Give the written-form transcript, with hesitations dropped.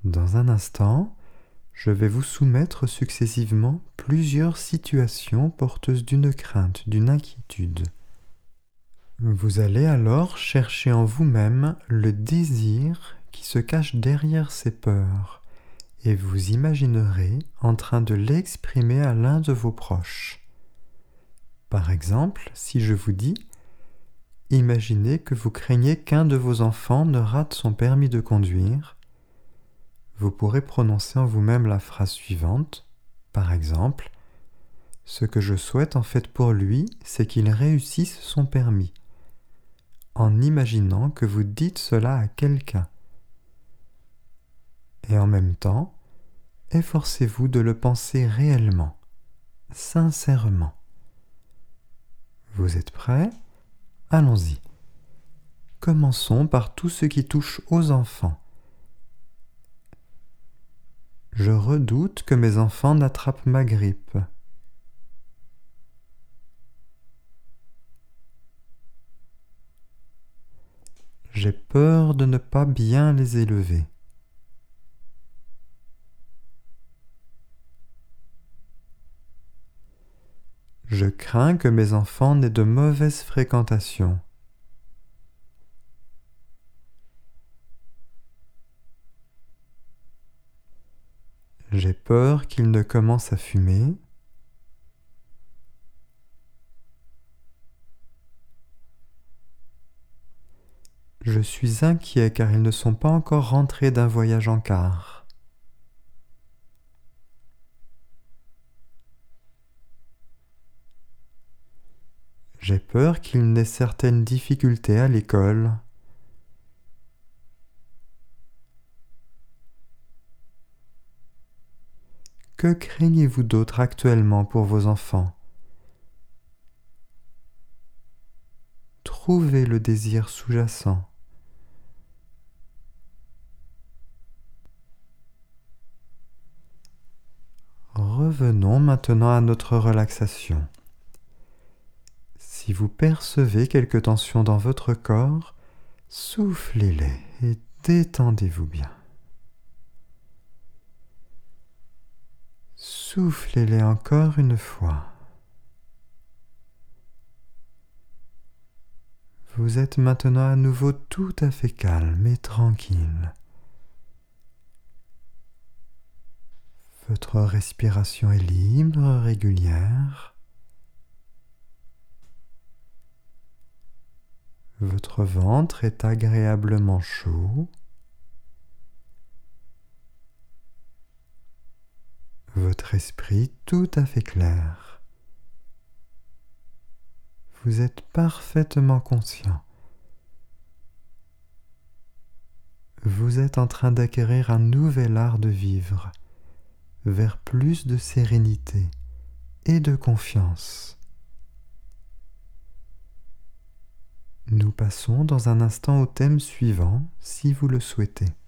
Dans un instant, je vais vous soumettre successivement plusieurs situations porteuses d'une crainte, d'une inquiétude. Vous allez alors chercher en vous-même le désir qui se cache derrière ces peurs et vous imaginerez en train de l'exprimer à l'un de vos proches. Par exemple, si je vous dis « Imaginez que vous craignez qu'un de vos enfants ne rate son permis de conduire », vous pourrez prononcer en vous-même la phrase suivante, par exemple « Ce que je souhaite en fait pour lui, c'est qu'il réussisse son permis », en imaginant que vous dites cela à quelqu'un. Et en même temps, efforcez-vous de le penser réellement, sincèrement. Vous êtes prêts ? Allons-y. Commençons par tout ce qui touche aux enfants. Je redoute que mes enfants n'attrapent ma grippe. J'ai peur de ne pas bien les élever. Je crains que mes enfants n'aient de mauvaises fréquentations. J'ai peur qu'ils ne commencent à fumer. Je suis inquiet car ils ne sont pas encore rentrés d'un voyage en car. J'ai peur qu'ils n'aient certaines difficultés à l'école. Que craignez-vous d'autre actuellement pour vos enfants ? Trouvez le désir sous-jacent. Revenons maintenant à notre relaxation. Si vous percevez quelques tensions dans votre corps, soufflez-les et détendez-vous bien. Soufflez-les encore une fois. Vous êtes maintenant à nouveau tout à fait calme et tranquille. Votre respiration est libre, régulière. Votre ventre est agréablement chaud. Votre esprit tout à fait clair. Vous êtes parfaitement conscient. Vous êtes en train d'acquérir un nouvel art de vivre, vers plus de sérénité et de confiance. Nous passons dans un instant au thème suivant, si vous le souhaitez.